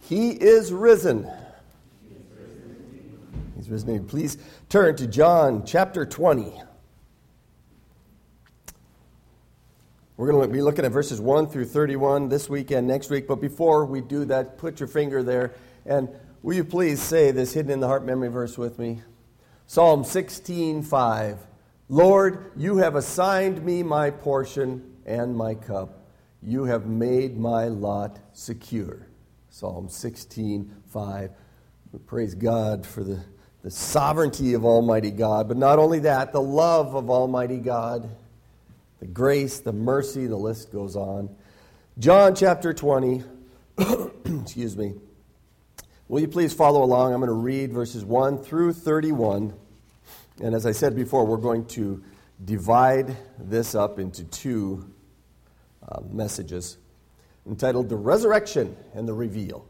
He is risen. He's risen. Please turn to John chapter 20. We're going to be looking at verses 1 through 31 this week and next week. But before we do that, put your finger there. And will you please say this hidden in the heart memory verse with me? Psalm 16:5. Lord, you have assigned me my portion and my cup. You have made my lot secure. Psalm 16:5. We praise God for the sovereignty of Almighty God. But not only that, the love of Almighty God, the grace, the mercy, the list goes on. John chapter 20. Excuse me. Will you please follow along? I'm going to read verses 1 through 31. And as I said before, we're going to divide this up into two messages entitled The Resurrection and the Reveal.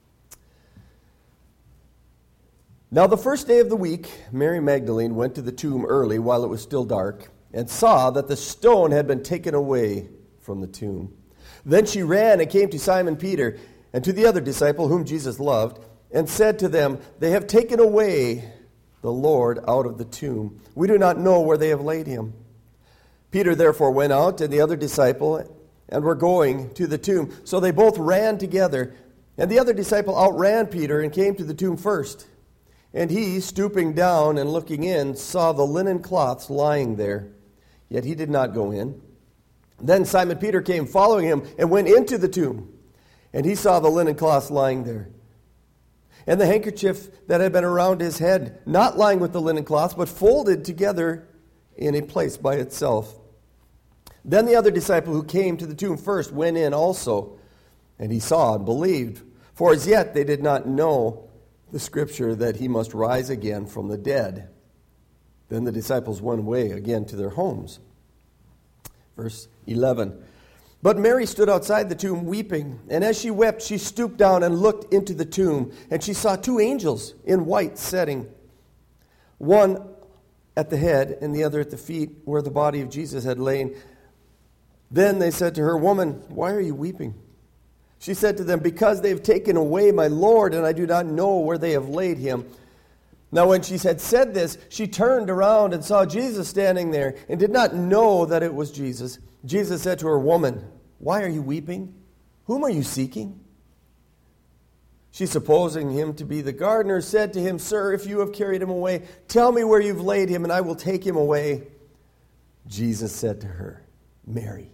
Now the first day of the week, Mary Magdalene went to the tomb early while it was still dark and saw that the stone had been taken away from the tomb. Then she ran and came to Simon Peter and to the other disciple whom Jesus loved and said to them, "They have taken away the Lord out of the tomb. We do not know where they have laid him." Peter therefore went out and the other disciple and were going to the tomb. So they both ran together. And the other disciple outran Peter and came to the tomb first. And he, stooping down and looking in, saw the linen cloths lying there. Yet he did not go in. Then Simon Peter came following him and went into the tomb. And he saw the linen cloths lying there, and the handkerchief that had been around his head, not lying with the linen cloths, but folded together in a place by itself. Then the other disciple who came to the tomb first went in also, and he saw and believed. For as yet they did not know the scripture that he must rise again from the dead. Then the disciples went away again to their homes. Verse 11. But Mary stood outside the tomb weeping, and as she wept, she stooped down and looked into the tomb, and she saw two angels in white sitting, one at the head and the other at the feet where the body of Jesus had lain. Then they said to her, "Woman, why are you weeping?" She said to them, "Because they have taken away my Lord, and I do not know where they have laid him." Now when she had said this, she turned around and saw Jesus standing there, and did not know that it was Jesus. Jesus said to her, "Woman, why are you weeping? Whom are you seeking?" She, supposing him to be the gardener, said to him, "Sir, if you have carried him away, tell me where you've laid him, and I will take him away." Jesus said to her, "Mary."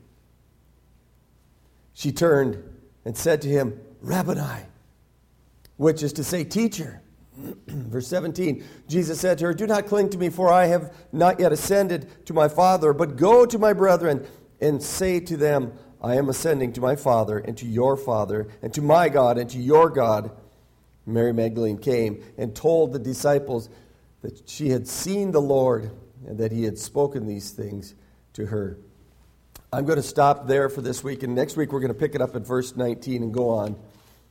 She turned and said to him, "Rabboni," which is to say, teacher. Verse 17, Jesus said to her, "Do not cling to me, for I have not yet ascended to my Father, but go to my brethren and say to them, I am ascending to my Father and to your Father, and to my God and to your God." Mary Magdalene came and told the disciples that she had seen the Lord and that he had spoken these things to her. I'm going to stop there for this week, and next week we're going to pick it up at verse 19 and go on.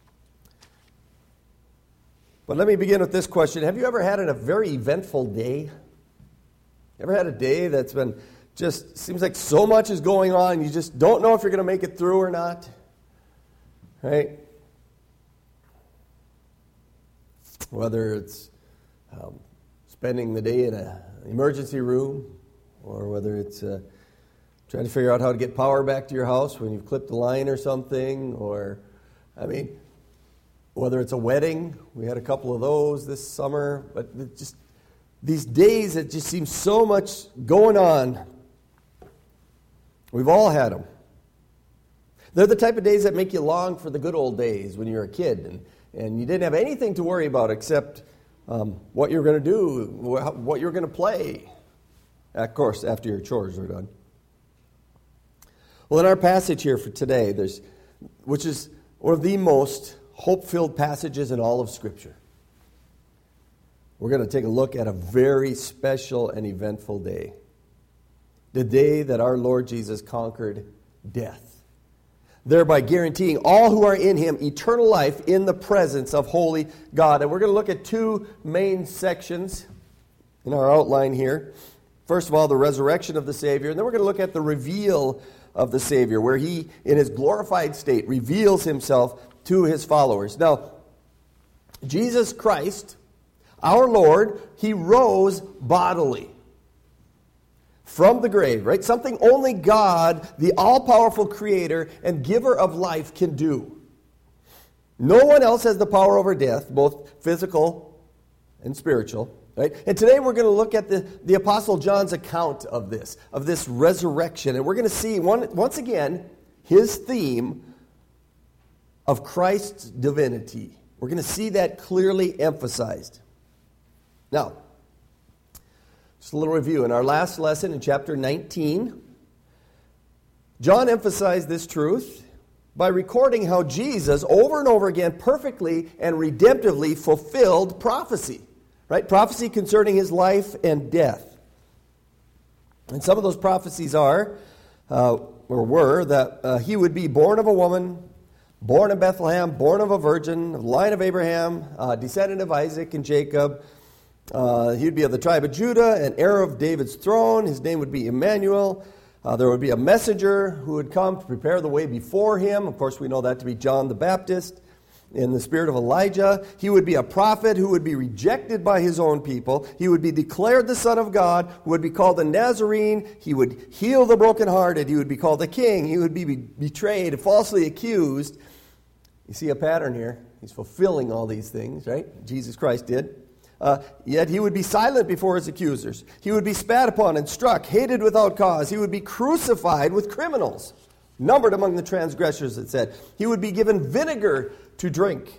But let me begin with this question. Have you ever had a very eventful day? Ever had a day that's been just, seems like so much is going on, you just don't know if you're going to make it through or not? Right? Whether it's spending the day in an emergency room, or whether it's trying to figure out how to get power back to your house when you've clipped the line or something, or, whether it's a wedding. We had a couple of those this summer, but it just these days it just seems so much going on. We've all had them. They're the type of days that make you long for the good old days when you were a kid and you didn't have anything to worry about except what you're going to do, what you're going to play. Of course, after your chores are done. Well, in our passage here for today, which is one of the most hope-filled passages in all of Scripture, we're going to take a look at a very special and eventful day. The day that our Lord Jesus conquered death, thereby guaranteeing all who are in him eternal life in the presence of holy God. And we're going to look at two main sections in our outline here. First of all, the resurrection of the Savior, and then we're going to look at the reveal of the Savior, where he, in his glorified state, reveals himself to his followers. Now, Jesus Christ, our Lord, he rose bodily from the grave, right? Something only God, the all-powerful creator and giver of life, can do. No one else has the power over death, both physical and spiritual, right? And today we're going to look at the Apostle John's account of this resurrection. And we're going to see, once again, his theme of Christ's divinity. We're going to see that clearly emphasized. Now, just a little review. In our last lesson in chapter 19, John emphasized this truth by recording how Jesus, over and over again, perfectly and redemptively fulfilled prophecy. Right? Prophecy concerning his life and death. And some of those prophecies were that he would be born of a woman, born in Bethlehem, born of a virgin, line of Abraham, descendant of Isaac and Jacob. He would be of the tribe of Judah, an heir of David's throne. His name would be Emmanuel. There would be a messenger who would come to prepare the way before him. Of course, we know that to be John the Baptist. In the spirit of Elijah, he would be a prophet who would be rejected by his own people. He would be declared the Son of God, who would be called the Nazarene. He would heal the brokenhearted. He would be called the King. He would be betrayed, falsely accused. You see a pattern here. He's fulfilling all these things, right? Jesus Christ did. Yet he would be silent before his accusers. He would be spat upon and struck, hated without cause. He would be crucified with criminals, numbered among the transgressors, it said. He would be given vinegar to drink,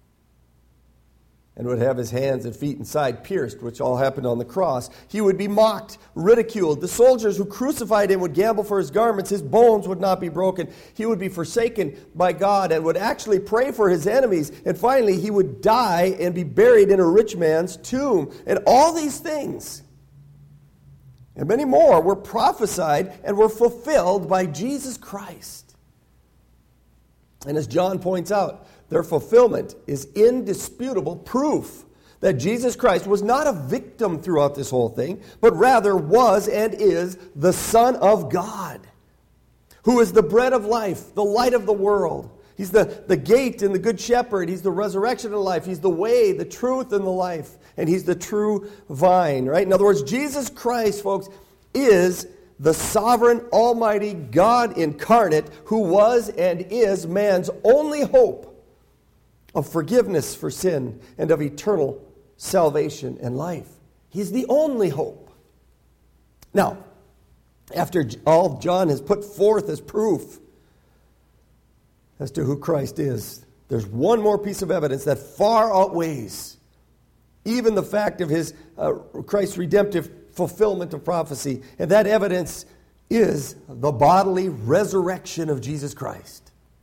and would have his hands and feet and side pierced, which all happened on the cross. He would be mocked, ridiculed. The soldiers who crucified him would gamble for his garments. His bones would not be broken. He would be forsaken by God and would actually pray for his enemies. And finally, he would die and be buried in a rich man's tomb. And all these things, and many more, were prophesied and were fulfilled by Jesus Christ. And as John points out, their fulfillment is indisputable proof that Jesus Christ was not a victim throughout this whole thing, but rather was and is the Son of God, who is the bread of life, the light of the world. He's the gate and the good shepherd. He's the resurrection of life. He's the way, the truth, and the life. And he's the true vine, right? In other words, Jesus Christ, folks, is the sovereign, almighty God incarnate who was and is man's only hope of forgiveness for sin and of eternal salvation and life. He's the only hope. Now, after all John has put forth as proof as to who Christ is, there's one more piece of evidence that far outweighs even the fact of his Christ's redemptive fulfillment of prophecy, and that evidence is the bodily resurrection of Jesus Christ.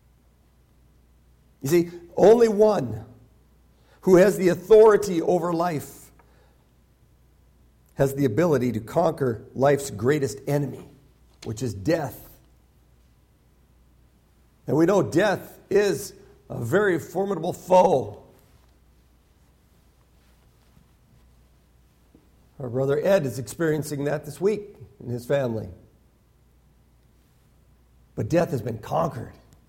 You see, only one who has the authority over life has the ability to conquer life's greatest enemy, which is death. And we know death is a very formidable foe. Our brother Ed is experiencing that this week in his family. But death has been conquered.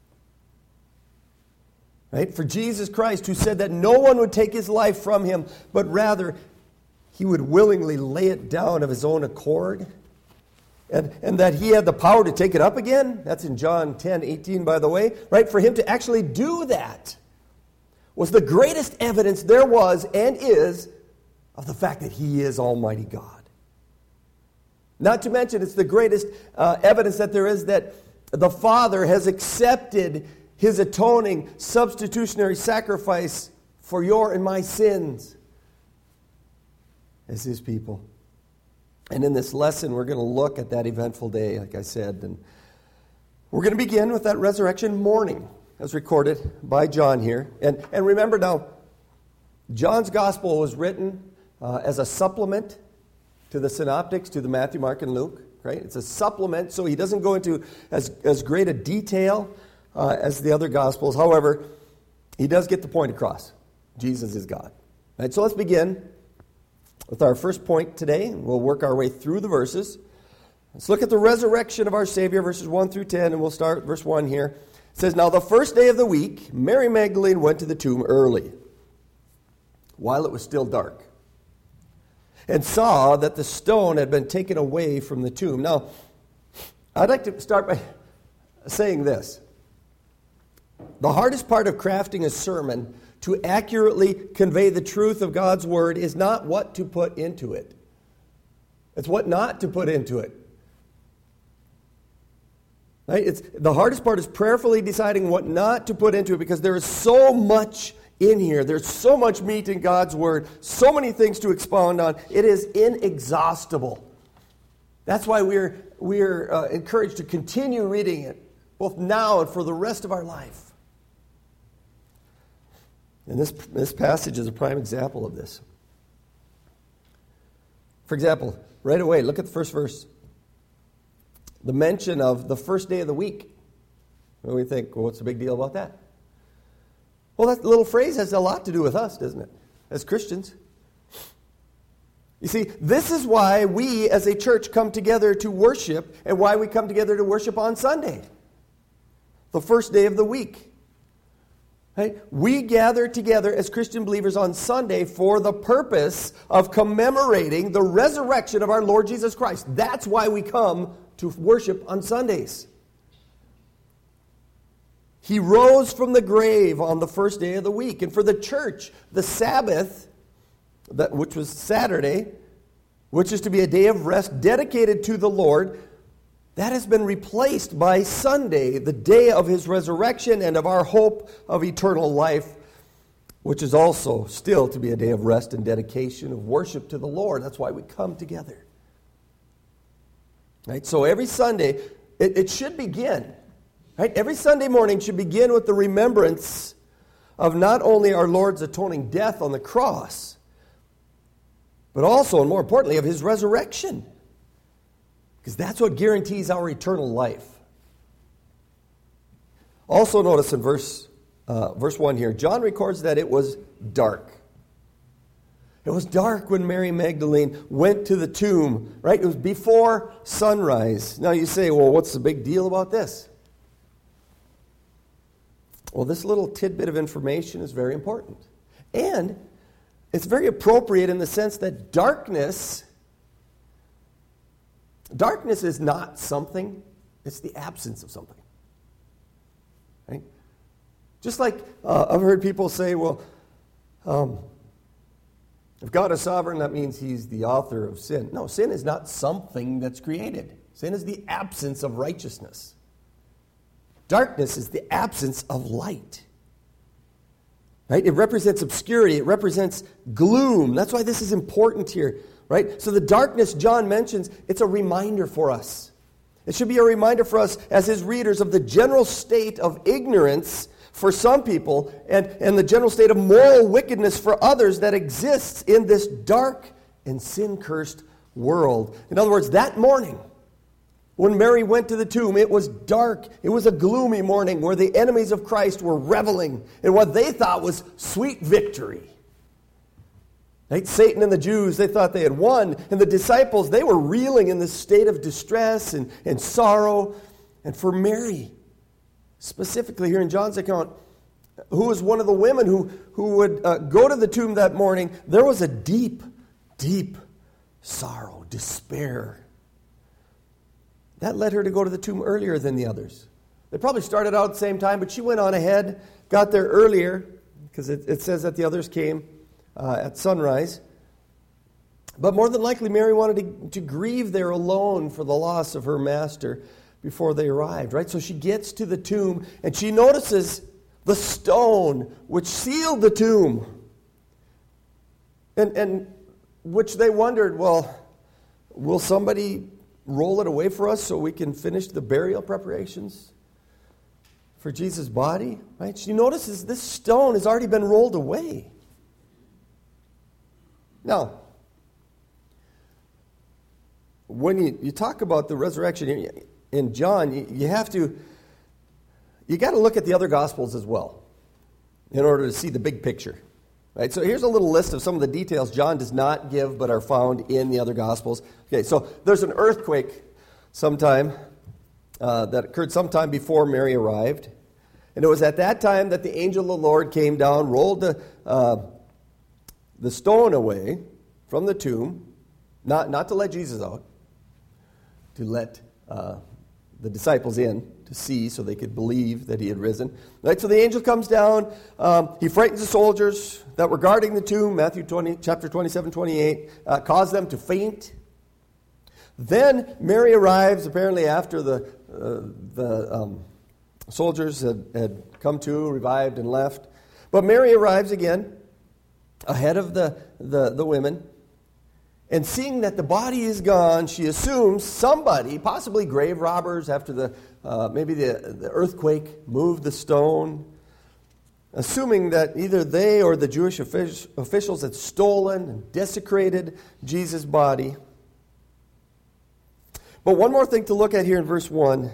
Right? For Jesus Christ, who said that no one would take his life from him, but rather he would willingly lay it down of his own accord, and that he had the power to take it up again. That's in John 10:18, by the way. Right? For him to actually do that was the greatest evidence there was and is of the fact that he is Almighty God. Not to mention, it's the greatest evidence that there is that the Father has accepted his atoning, substitutionary sacrifice for your and my sins as his people. And in this lesson, we're going to look at that eventful day, like I said. And we're going to begin with that resurrection morning, as recorded by John here. And remember now, John's gospel was written as a supplement to the synoptics, to the Matthew, Mark, and Luke. Right? It's a supplement, so he doesn't go into as great a detail as the other Gospels. However, he does get the point across. Jesus is God. Right, so let's begin with our first point today. We'll work our way through the verses. Let's look at the resurrection of our Savior, verses 1 through 10, and we'll start verse 1 here. It says, "Now the first day of the week, Mary Magdalene went to the tomb early while it was still dark, and saw that the stone had been taken away from the tomb. Now, I'd like to start by saying this. The hardest part of crafting a sermon to accurately convey the truth of God's Word is not what to put into it. It's what not to put into it. Right? The hardest part is prayerfully deciding what not to put into it, because there is so much in here. There's so much meat in God's Word, so many things to expound on. It is inexhaustible. That's why we're encouraged to continue reading it, both now and for the rest of our life. And this passage is a prime example of this. For example, right away, look at the first verse. The mention of the first day of the week. And we think, well, what's the big deal about that? Well, that little phrase has a lot to do with us, doesn't it? As Christians. You see, this is why we as a church come together to worship, and why we come together to worship on Sunday, the first day of the week. Right? We gather together as Christian believers on Sunday for the purpose of commemorating the resurrection of our Lord Jesus Christ. That's why we come to worship on Sundays. He rose from the grave on the first day of the week. And for the church, the Sabbath, which was Saturday, which is to be a day of rest dedicated to the Lord, that has been replaced by Sunday, the day of His resurrection and of our hope of eternal life, which is also still to be a day of rest and dedication of worship to the Lord. That's why we come together. Right? So every Sunday, it should begin. Right? Every Sunday morning should begin with the remembrance of not only our Lord's atoning death on the cross, but also, and more importantly, of His resurrection. Because that's what guarantees our eternal life. Also notice in verse 1 here, John records that it was dark. It was dark when Mary Magdalene went to the tomb, right? It was before sunrise. Now you say, well, what's the big deal about this? Well, this little tidbit of information is very important. And it's very appropriate in the sense that darkness is not something, it's the absence of something. Right? Just like I've heard people say, well, if God is sovereign, that means He's the author of sin. No, sin is not something that's created. Sin is the absence of righteousness. Darkness is the absence of light. Right? It represents obscurity. It represents gloom. That's why this is important here. Right? So the darkness John mentions, it's a reminder for us. It should be a reminder for us as his readers of the general state of ignorance for some people and the general state of moral wickedness for others that exists in this dark and sin-cursed world. In other words, that morning, when Mary went to the tomb, it was dark. It was a gloomy morning where the enemies of Christ were reveling in what they thought was sweet victory. Right? Satan and the Jews, they thought they had won. And the disciples, they were reeling in this state of distress and sorrow. And for Mary, specifically here in John's account, who was one of the women who would go to the tomb that morning, there was a deep, deep sorrow, despair. That led her to go to the tomb earlier than the others. They probably started out at the same time, but she went on ahead, got there earlier, because it says that the others came at sunrise. But more than likely, Mary wanted to grieve there alone for the loss of her master before they arrived, right? So she gets to the tomb, and she notices the stone which sealed the tomb. And which they wondered, well, will somebody roll it away for us so we can finish the burial preparations for Jesus' body? Right? She notices this stone has already been rolled away. Now, when you talk about the resurrection in John, you got to look at the other Gospels as well in order to see the big picture. Right? So here's a little list of some of the details John does not give but are found in the other Gospels. Okay, so there's an earthquake that occurred sometime before Mary arrived. And it was at that time that the angel of the Lord came down, rolled the stone away from the tomb, not to let Jesus out, to let the disciples in to see so they could believe that he had risen. Right, so the angel comes down. He frightens the soldiers that were guarding the tomb, chapter 27, 28, caused them to faint. Then Mary arrives, apparently after the soldiers had come to, revived, and left. But Mary arrives again, ahead of the women. And seeing that the body is gone, she assumes somebody, possibly grave robbers, after maybe the earthquake moved the stone, assuming that either they or the Jewish officials had stolen and desecrated Jesus' body. But one more thing to look at here in verse 1.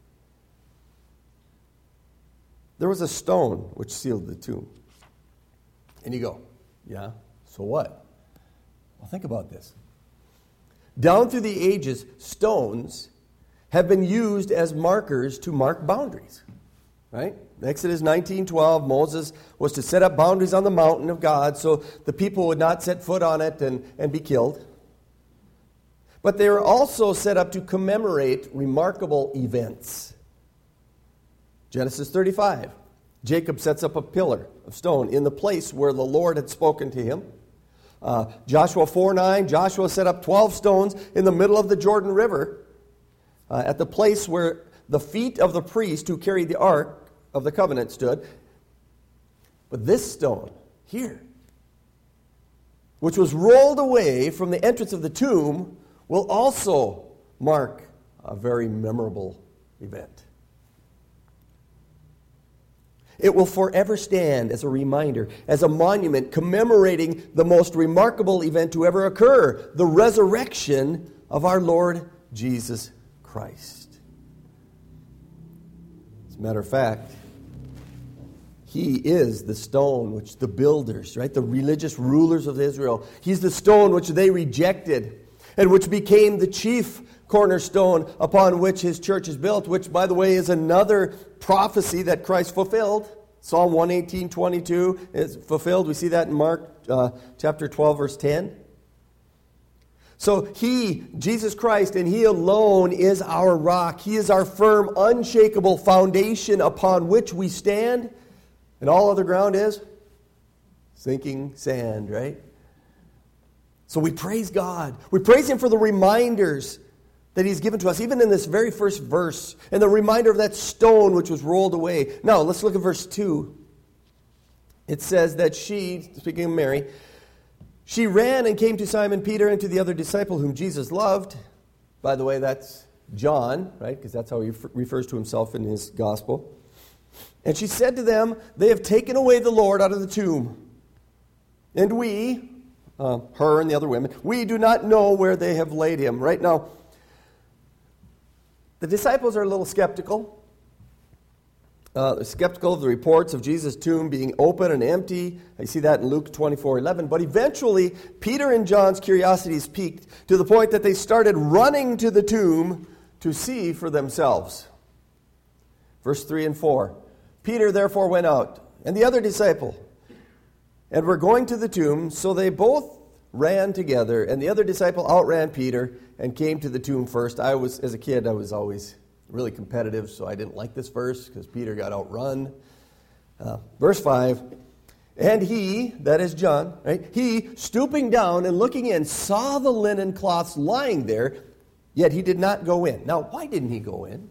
There was a stone which sealed the tomb. And you go, yeah, so what? Well, think about this. Down through the ages, stones have been used as markers to mark boundaries. Right? Exodus 19:12, Moses was to set up boundaries on the mountain of God so the people would not set foot on it and be killed. But they were also set up to commemorate remarkable events. Genesis 35, Jacob sets up a pillar of stone in the place where the Lord had spoken to him. Joshua 4:9, Joshua set up 12 stones in the middle of the Jordan River at the place where the feet of the priest who carried the ark of the covenant stood. But this stone here, which was rolled away from the entrance of the tomb, will also mark a very memorable event. It will forever stand as a reminder, as a monument commemorating the most remarkable event to ever occur, the resurrection of our Lord Jesus Christ. As a matter of fact, he is the stone which the builders, right, the religious rulers of Israel, he's the stone which they rejected and which became the chief cornerstone upon which his church is built, which, by the way, is another prophecy that Christ fulfilled. Psalm 118:22 is fulfilled. We see that in Mark chapter 12, verse 10. So he, Jesus Christ, and he alone is our rock. He is our firm, unshakable foundation upon which we stand. And all other ground is sinking sand, right? So we praise God. We praise him for the reminders that he's given to us, even in this very first verse, and the reminder of that stone which was rolled away. Now, let's look at verse 2. It says that she, speaking of Mary, she ran and came to Simon Peter and to the other disciple whom Jesus loved. By the way, that's John, right? Because that's how he refers to himself in his gospel. And she said to them, "They have taken away the Lord out of the tomb. And we," her and the other women, "we do not know where they have laid him." Right now, the disciples are a little skeptical. Skeptical of the reports of Jesus' tomb being open and empty. I see that in Luke 24:11. But eventually, Peter and John's curiosities piqued to the point that they started running to the tomb to see for themselves. Verse 3 and 4. Peter therefore went out, and the other disciple, and were going to the tomb, so they both ran together, and the other disciple outran Peter and came to the tomb first. As a kid, I was always really competitive, so I didn't like this verse because Peter got outrun. Verse 5, and he, that is John, right? He, stooping down and looking in, saw the linen cloths lying there, yet he did not go in. Now, why didn't he go in?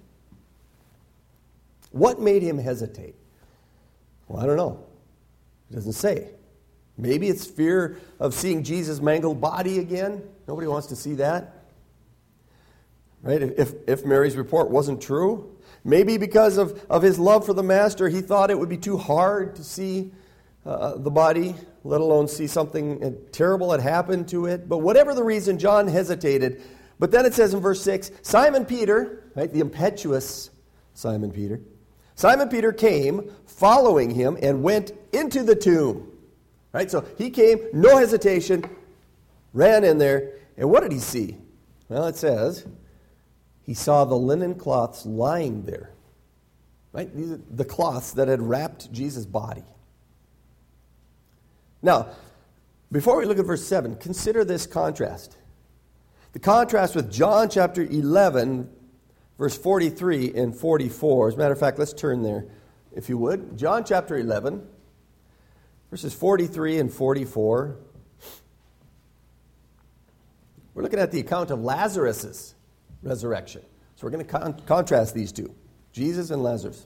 What made him hesitate? Well, I don't know. It doesn't say. Maybe it's fear of seeing Jesus' mangled body again. Nobody wants to see that. Right? If Mary's report wasn't true. Maybe because of his love for the Master, he thought it would be too hard to see the body, let alone see something terrible had happened to it. But whatever the reason, John hesitated. But then it says in verse 6, Simon Peter, right, the impetuous Simon Peter, Simon Peter came, following him, and went into the tomb. Right? So he came, no hesitation, ran in there, and what did he see? Well, it says, he saw the linen cloths lying there. Right? These are the cloths that had wrapped Jesus' body. Now, Before we look at verse 7, consider this contrast. The contrast with John chapter 11, verse 43 and 44. As a matter of fact, let's turn there, if you would. John chapter 11, verses 43 and 44. We're looking at the account of Lazarus' resurrection. So we're going to contrast these two, Jesus and Lazarus.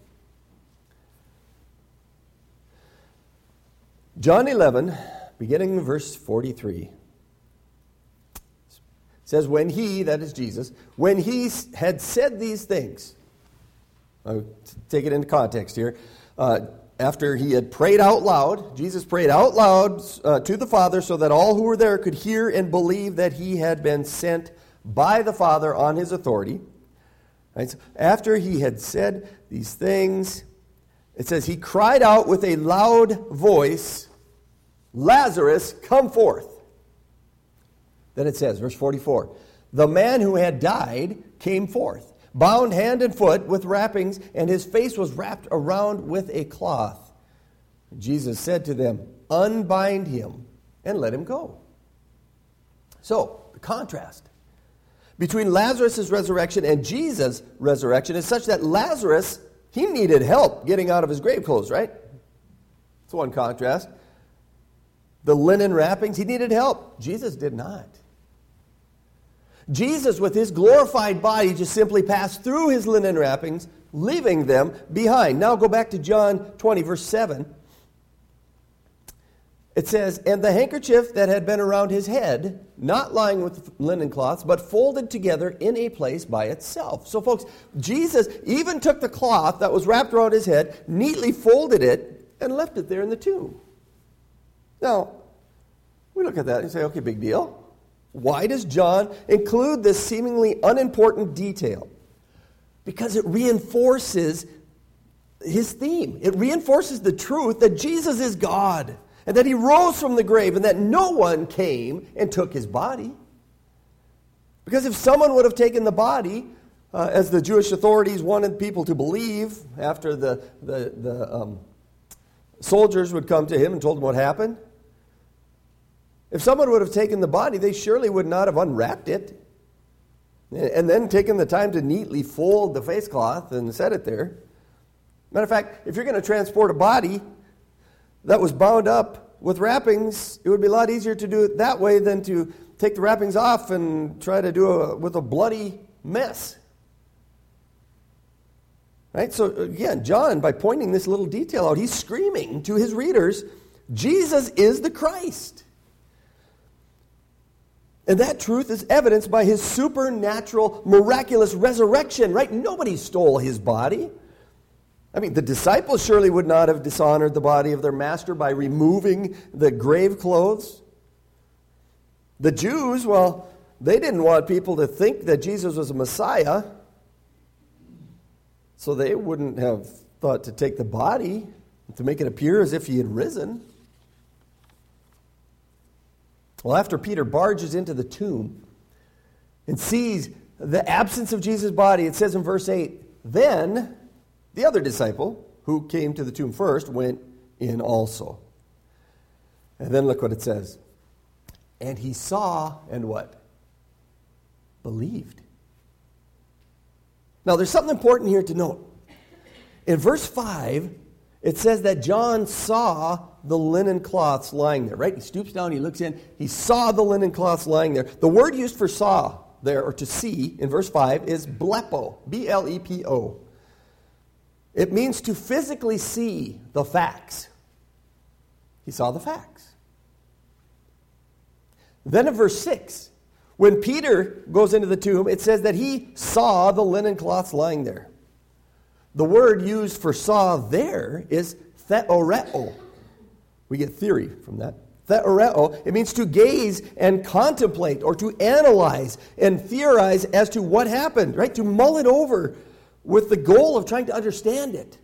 John 11, beginning in verse 43. Says, when he, that is Jesus, when he had said these things, I'll take it into context here, after he had prayed out loud, Jesus prayed out loud to the Father so that all who were there could hear and believe that he had been sent by the Father on his authority. Right? So after he had said these things, it says, he cried out with a loud voice, Lazarus, come forth. Then it says, verse 44, the man who had died came forth, bound hand and foot with wrappings, and his face was wrapped around with a cloth. Jesus said to them, unbind him and let him go. So, the contrast between Lazarus' resurrection and Jesus' resurrection is such that Lazarus, he needed help getting out of his grave clothes, right? That's one contrast. The linen wrappings, he needed help. Jesus did not. Jesus, with his glorified body, just simply passed through his linen wrappings, leaving them behind. Now go back to John 20, verse 7. It says, and the handkerchief that had been around his head, not lying with linen cloths, but folded together in a place by itself. So folks, Jesus even took the cloth that was wrapped around his head, neatly folded it, and left it there in the tomb. Now, we look at that and say, okay, big deal. Why does John include this seemingly unimportant detail? Because it reinforces his theme. It reinforces the truth that Jesus is God, and that he rose from the grave, and that no one came and took his body. Because if someone would have taken the body, as the Jewish authorities wanted people to believe, after the soldiers would come to him and told him what happened, if someone would have taken the body, they surely would not have unwrapped it and then taken the time to neatly fold the face cloth and set it there. Matter of fact, if you're going to transport a body that was bound up with wrappings, it would be a lot easier to do it that way than to take the wrappings off and try to do with a bloody mess. Right? So again, John, by pointing this little detail out, he's screaming to his readers, Jesus is the Christ. And that truth is evidenced by his supernatural, miraculous resurrection, right? Nobody stole his body. I mean, the disciples surely would not have dishonored the body of their master by removing the grave clothes. The Jews, well, they didn't want people to think that Jesus was a Messiah, so they wouldn't have thought to take the body to make it appear as if he had risen. Well, after Peter barges into the tomb and sees the absence of Jesus' body, it says in verse 8, then the other disciple, who came to the tomb first, went in also. And then look what it says. And he saw, and what? Believed. Now, there's something important here to note. In verse 5, it says that John saw the linen cloths lying there, right? He stoops down, he looks in, he saw the linen cloths lying there. The word used for saw there, or to see, in verse 5, is blepo, B-L-E-P-O. It means to physically see the facts. He saw the facts. Then in verse 6, when Peter goes into the tomb, it says that he saw the linen cloths lying there. The word used for saw there is theoreo. We get theory from that. Theoreo, it means to gaze and contemplate or to analyze and theorize as to what happened, right? To mull it over with the goal of trying to understand it.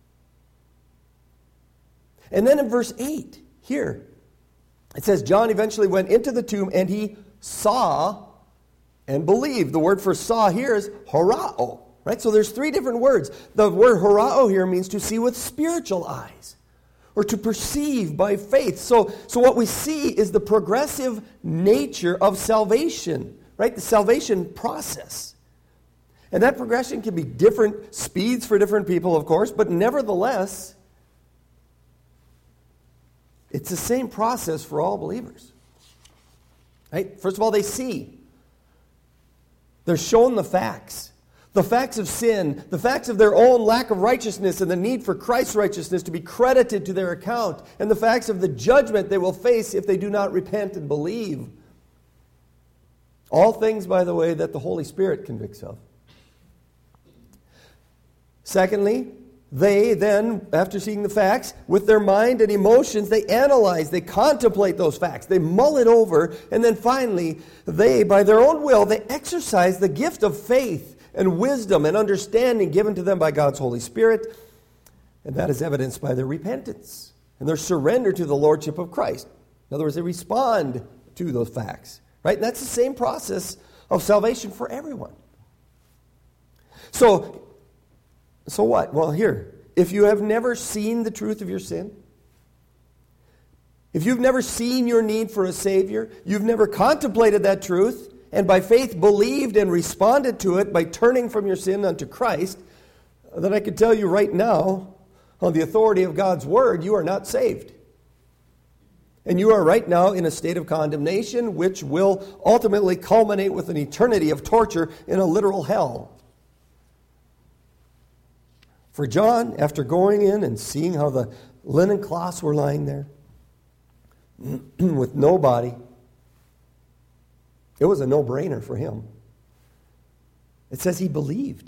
And then in verse 8, here, it says, John eventually went into the tomb and he saw and believed. The word for saw here is horao, right? So there's three different words. The word horao here means to see with spiritual eyes, or to perceive by faith. So what we see is the progressive nature of salvation, right? The salvation process. And that progression can be different speeds for different people, of course, but nevertheless, it's the same process for all believers. Right? First of all, they see. They're shown the facts. The facts of sin, the facts of their own lack of righteousness and the need for Christ's righteousness to be credited to their account, and the facts of the judgment they will face if they do not repent and believe. All things, by the way, that the Holy Spirit convicts of. Secondly, they then, after seeing the facts, with their mind and emotions, they analyze, they contemplate those facts, they mull it over, and then finally, they, by their own will, they exercise the gift of faith and wisdom and understanding given to them by God's Holy Spirit, and that is evidenced by their repentance and their surrender to the Lordship of Christ. In other words, they respond to those facts, right? And that's the same process of salvation for everyone. So what? Well, here, if you have never seen the truth of your sin, if you've never seen your need for a Savior, you've never contemplated that truth, and by faith believed and responded to it by turning from your sin unto Christ, then I can tell you right now, on the authority of God's Word, you are not saved. And you are right now in a state of condemnation, which will ultimately culminate with an eternity of torture in a literal hell. For John, after going in and seeing how the linen cloths were lying there, with no body, it was a no-brainer for him. It says he believed.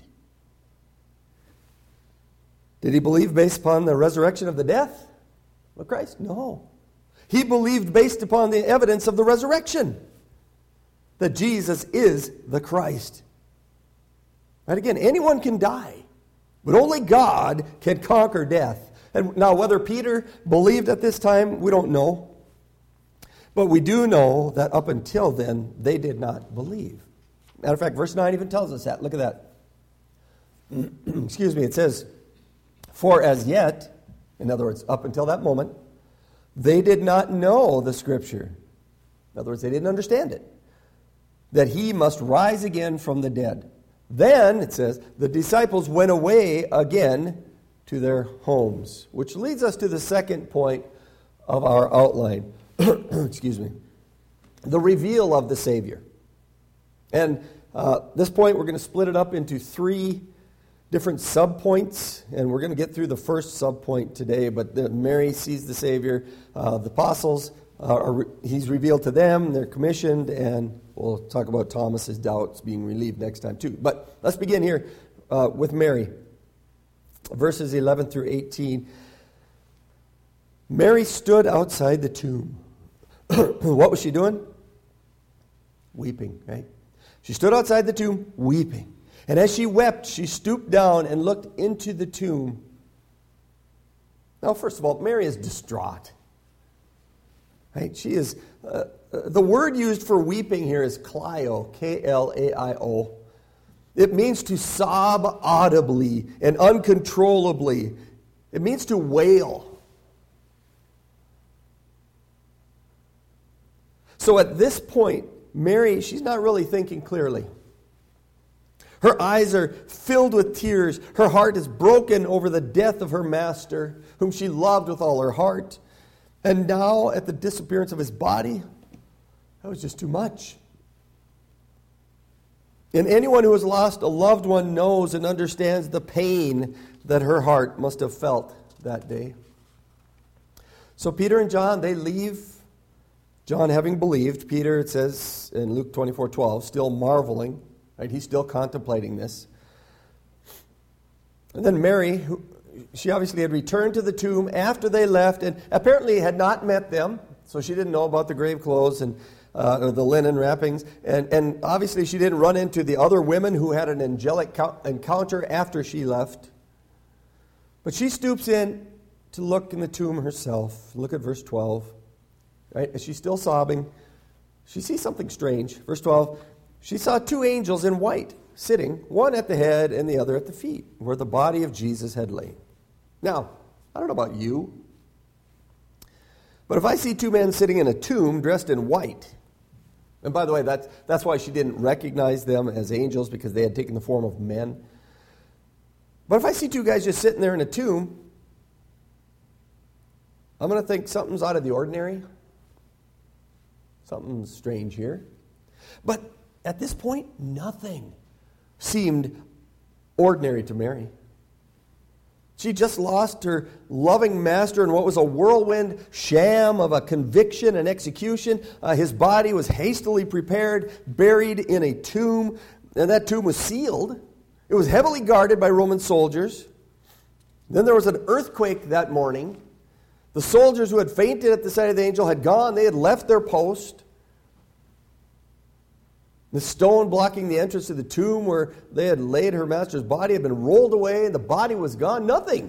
Did he believe based upon the resurrection of the death of Christ? No. He believed based upon the evidence of the resurrection, that Jesus is the Christ. And again, anyone can die, but only God can conquer death. And now, whether Peter believed at this time, we don't know. But we do know that up until then, they did not believe. Matter of fact, verse 9 even tells us that. Look at that. Excuse me, it says, for as yet, in other words, up until that moment, they did not know the Scripture. In other words, they didn't understand it. That he must rise again from the dead. Then, it says, the disciples went away again to their homes. Which leads us to the second point of our outline. Excuse me. The reveal of the Savior. And this point, we're going to split it up into 3 different subpoints, and we're going to get through the first subpoint today. But Mary sees the Savior. The apostles, he's revealed to them. They're commissioned, and we'll talk about Thomas's doubts being relieved next time too. But let's begin here with Mary. Verses 11 through 18. Mary stood outside the tomb. What was she doing? Weeping, right? She stood outside the tomb, weeping. And as she wept, she stooped down and looked into the tomb. Now, first of all, Mary is distraught. Right? She is, the word used for weeping here is klaio, K-L-A-I-O. It means to sob audibly and uncontrollably. It means to wail. So at this point, Mary, she's not really thinking clearly. Her eyes are filled with tears. Her heart is broken over the death of her master, whom she loved with all her heart. And now, at the disappearance of his body, that was just too much. And anyone who has lost a loved one knows and understands the pain that her heart must have felt that day. So Peter and John, they leave. John having believed, Peter, it says in Luke 24:12, still marveling, right? He's still contemplating this. And then Mary, she obviously had returned to the tomb after they left and apparently had not met them, so she didn't know about the grave clothes and the linen wrappings. And obviously she didn't run into the other women who had an angelic encounter after she left. But she stoops in to look in the tomb herself. Look at verse 12. Right? As she's still sobbing, she sees something strange. Verse 12, she saw 2 angels in white sitting, one at the head and the other at the feet, where the body of Jesus had lain. Now, I don't know about you, But if I see two men sitting in a tomb dressed in white, and by the way, that's why she didn't recognize them as angels, because they had taken the form of men. But if I see two guys just sitting there in a tomb, I'm going to think something's out of the ordinary. Something's strange here. But at this point, nothing seemed ordinary to Mary. She just lost her loving master in what was a whirlwind sham of a conviction and execution. His body was hastily prepared, buried in a tomb, and that tomb was sealed. It was heavily guarded by Roman soldiers. Then there was an earthquake that morning. The soldiers who had fainted at the sight of the angel had gone. They had left their post. The stone blocking the entrance to the tomb where they had laid her master's body had been rolled away, and the body was gone. Nothing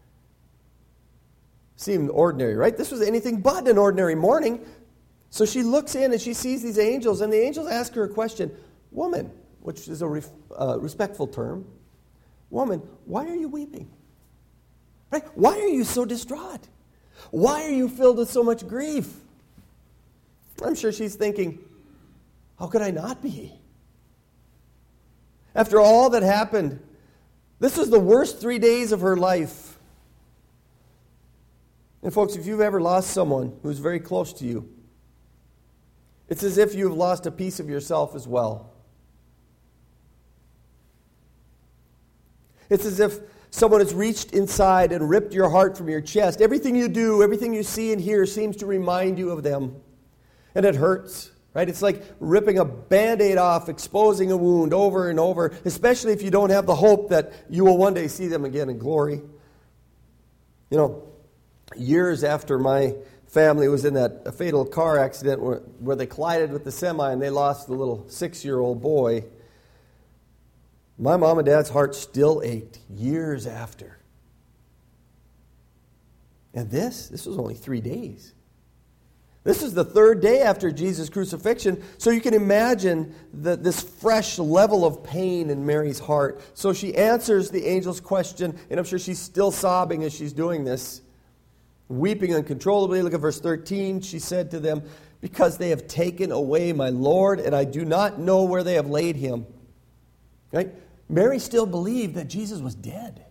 seemed ordinary, right? This was anything but an ordinary morning. So she looks in and she sees these angels, and the angels ask her a question. Woman, which is a respectful term. Woman, why are you weeping? Right? Why are you so distraught? Why are you filled with so much grief? I'm sure she's thinking, how could I not be? After all that happened, this was the worst 3 days of her life. And folks, if you've ever lost someone who's very close to you, it's as if you've lost a piece of yourself as well. It's as if someone has reached inside and ripped your heart from your chest. Everything you do, everything you see and hear seems to remind you of them. And it hurts, right? It's like ripping a Band-Aid off, exposing a wound over and over, especially if you don't have the hope that you will one day see them again in glory. You know, years after my family was in that fatal car accident where they collided with the semi and they lost the little 6-year-old boy, my mom and dad's heart still ached years after. And this was only 3 days. This is the third day after Jesus' crucifixion, so you can imagine this fresh level of pain in Mary's heart. So she answers the angel's question, and I'm sure she's still sobbing as she's doing this, weeping uncontrollably. Look at verse 13. She said to them, because they have taken away my Lord, and I do not know where they have laid him. Right? Mary still believed that Jesus was dead.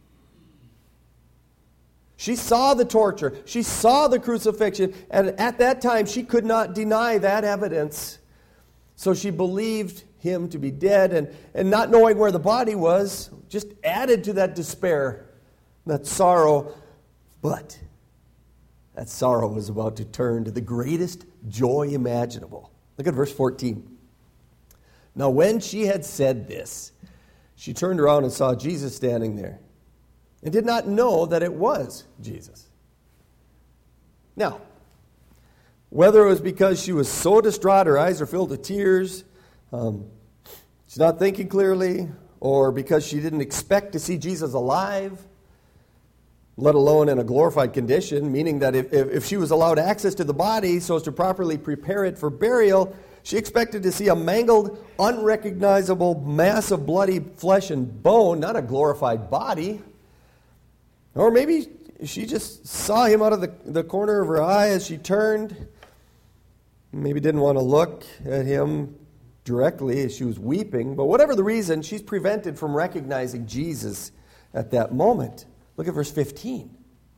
She saw the torture. She saw the crucifixion. And at that time, she could not deny that evidence. So she believed him to be dead. And not knowing where the body was just added to that despair, that sorrow. But that sorrow was about to turn to the greatest joy imaginable. Look at verse 14. Now when she had said this, she turned around and saw Jesus standing there, and did not know that it was Jesus. Now, whether it was because she was so distraught, her eyes are filled with tears, she's not thinking clearly, or because she didn't expect to see Jesus alive, let alone in a glorified condition, meaning that if she was allowed access to the body so as to properly prepare it for burial, she expected to see a mangled, unrecognizable mass of bloody flesh and bone, not a glorified body. Or maybe she just saw him out of the corner of her eye as she turned. Maybe didn't want to look at him directly as she was weeping. But whatever the reason, she's prevented from recognizing Jesus at that moment. Look at verse 15.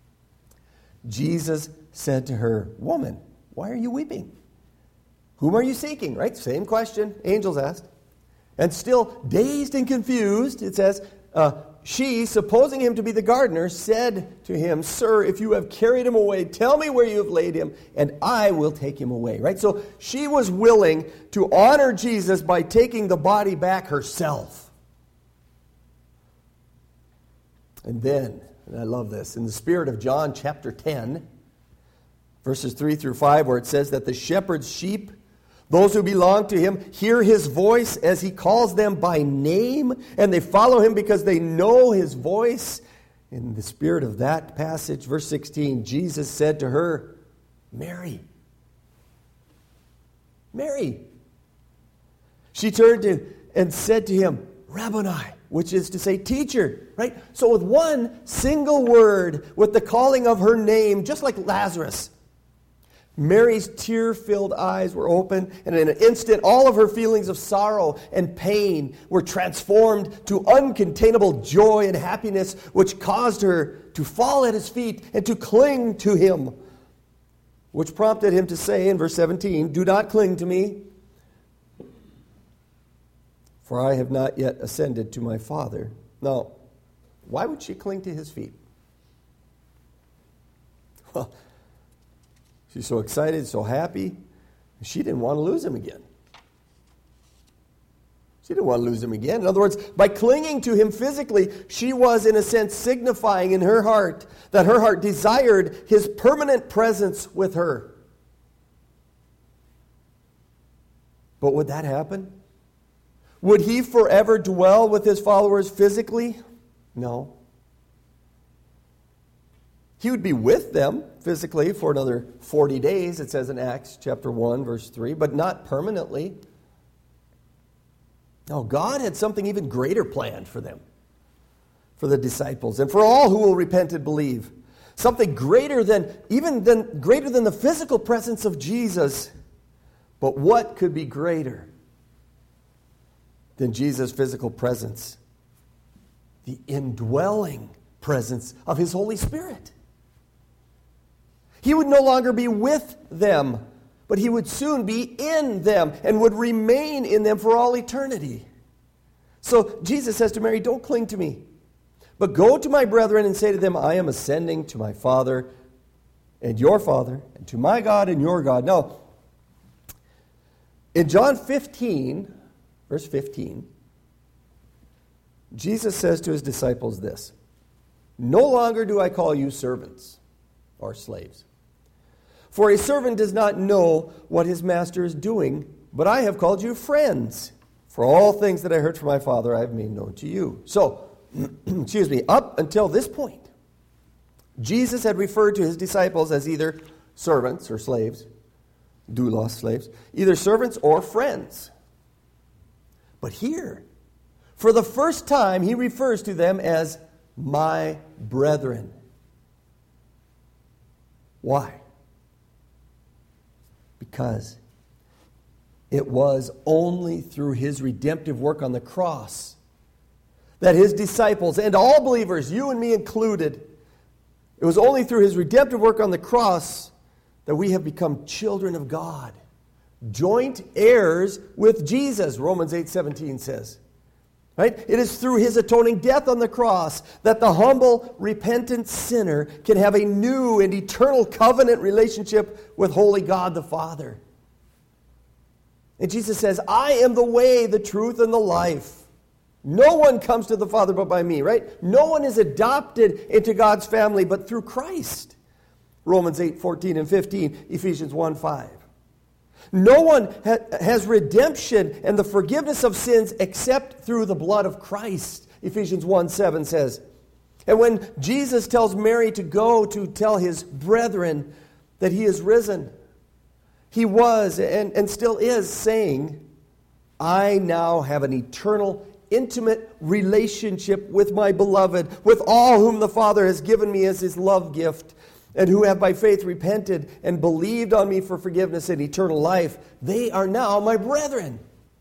Jesus said to her, woman, why are you weeping? Whom are you seeking? Right? Same question angels asked. And still dazed and confused, it says, she, supposing him to be the gardener, said to him, Sir, if you have carried him away, tell me where you have laid him, and I will take him away. Right? So she was willing to honor Jesus by taking the body back herself. And then, and I love this, in the spirit of John chapter 10, verses 3 through 5, where it says that the shepherd's sheep, those who belong to him, hear his voice as he calls them by name, and they follow him because they know his voice. In the spirit of that passage, verse 16, Jesus said to her, Mary. Mary. She turned and said to him, Rabboni, which is to say teacher, right? So with one single word, with the calling of her name, just like Lazarus, Mary's tear-filled eyes were open, and in an instant, all of her feelings of sorrow and pain were transformed to uncontainable joy and happiness, which caused her to fall at his feet and to cling to him, which prompted him to say in verse 17, "Do not cling to me, for I have not yet ascended to my Father." Now, why would she cling to his feet? Well, she's so excited, so happy. She didn't want to lose him again. She didn't want to lose him again. In other words, by clinging to him physically, she was, in a sense, signifying in her heart that her heart desired his permanent presence with her. But would that happen? Would he forever dwell with his followers physically? No. He would be with them physically for another 40 days, it says in Acts chapter 1, verse 3, but not permanently. No, God had something even greater planned for them, for the disciples, and for all who will repent and believe. Something greater than the physical presence of Jesus. But what could be greater than Jesus' physical presence? The indwelling presence of his Holy Spirit. He would no longer be with them, but he would soon be in them and would remain in them for all eternity. So Jesus says to Mary, "Don't cling to me, but go to my brethren and say to them, I am ascending to my Father and your Father, and to my God and your God." Now, in John 15, verse 15, Jesus says to his disciples this, "No longer do I call you servants or slaves. For a servant does not know what his master is doing, but I have called you friends. For all things that I heard from my Father I have made known to you." So, up until this point, Jesus had referred to his disciples as either servants or slaves, doulos, slaves, either servants or friends. But here, for the first time, he refers to them as my brethren. Why? Because it was only through his redemptive work on the cross that his disciples and all believers, you and me included, it was only through his redemptive work on the cross that we have become children of God, joint heirs with Jesus, Romans 8:17 says. Right? It is through his atoning death on the cross that the humble, repentant sinner can have a new and eternal covenant relationship with holy God the Father. And Jesus says, "I am the way, the truth, and the life. No one comes to the Father but by me," right? No one is adopted into God's family but through Christ. Romans 8:14 and 15, Ephesians 1:5. No one has redemption and the forgiveness of sins except through the blood of Christ, Ephesians 1:7 says. And when Jesus tells Mary to go to tell his brethren that he is risen, he was and still is saying, "I now have an eternal, intimate relationship with my beloved, with all whom the Father has given me as his love gift, and who have by faith repented and believed on me for forgiveness and eternal life. They are now my brethren."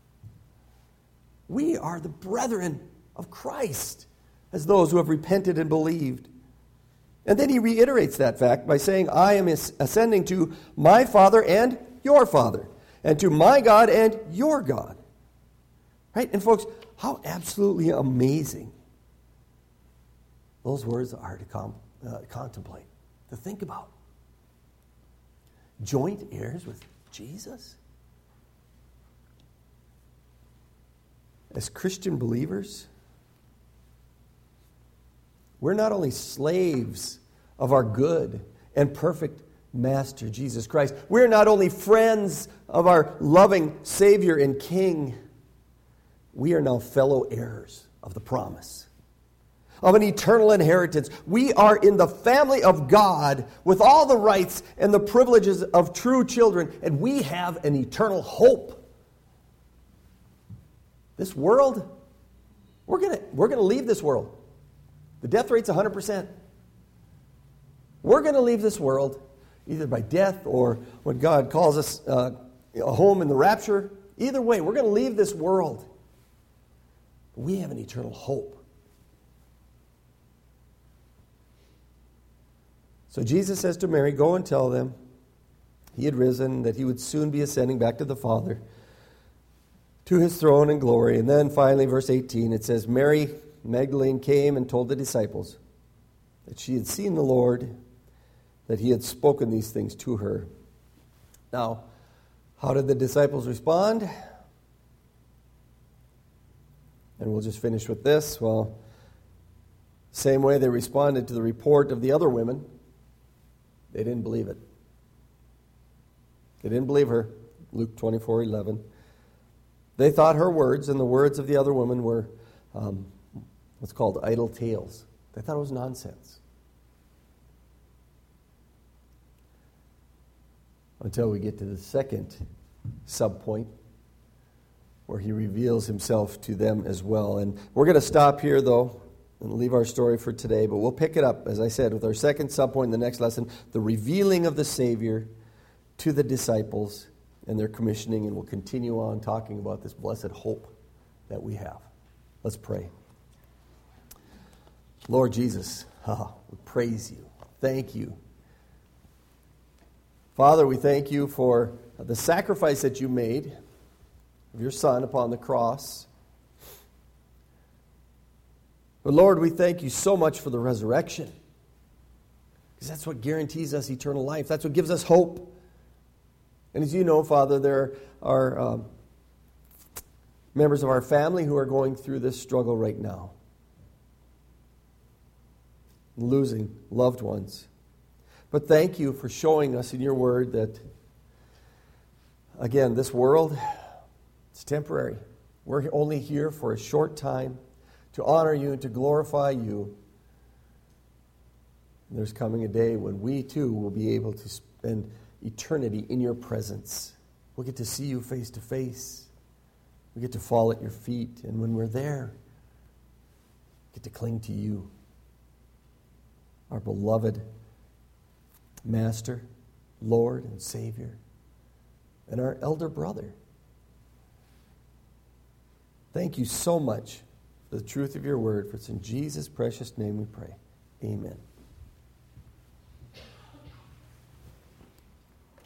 We are the brethren of Christ, as those who have repented and believed. And then he reiterates that fact by saying, "I am ascending to my Father and your Father, and to my God and your God." Right? And folks, how absolutely amazing those words are to contemplate, to think about. Joint heirs with Jesus? As Christian believers, we're not only slaves of our good and perfect Master, Jesus Christ. We're not only friends of our loving Savior and King. We are now fellow heirs of the promise of an eternal inheritance. We are in the family of God with all the rights and the privileges of true children, and we have an eternal hope. This world, we're going to leave this world. The death rate's 100%. We're going to leave this world. either by death or when God calls us a home in the rapture. Either way, we're going to leave this world. But we have an eternal hope. So Jesus says to Mary, go and tell them he had risen, that he would soon be ascending back to the Father, to his throne and glory. And then finally, verse 18, it says, Mary Magdalene came and told the disciples that she had seen the Lord, that he had spoken these things to her. Now, how did the disciples respond? And we'll just finish with this. Well, same way they responded to the report of the other women. They didn't believe it. They didn't believe her. Luke 24:11. They thought her words and the words of the other women were what's called idle tales. They thought it was nonsense. Until we get to the second subpoint, where he reveals himself to them as well. And we're going to stop here, though, and leave our story for today, but we'll pick it up, as I said, with our second subpoint in the next lesson, the revealing of the Savior to the disciples and their commissioning, and we'll continue on talking about this blessed hope that we have. Let's pray. Lord Jesus, we praise you. Thank you. Father, we thank you for the sacrifice that you made of your Son upon the cross. But Lord, we thank you so much for the resurrection, because that's what guarantees us eternal life. That's what gives us hope. And as you know, Father, there are members of our family who are going through this struggle right now, losing loved ones. But thank you for showing us in your word that, again, this world, it's temporary. We're only here for a short time to honor you and to glorify you. And there's coming a day when we too will be able to spend eternity in your presence. We'll get to see you face to face. We get to fall at your feet. And when we're there, we get to cling to you, our beloved Master, Lord, and Savior, and our elder brother. Thank you so much for the truth of your word. For it's in Jesus' precious name we pray. Amen.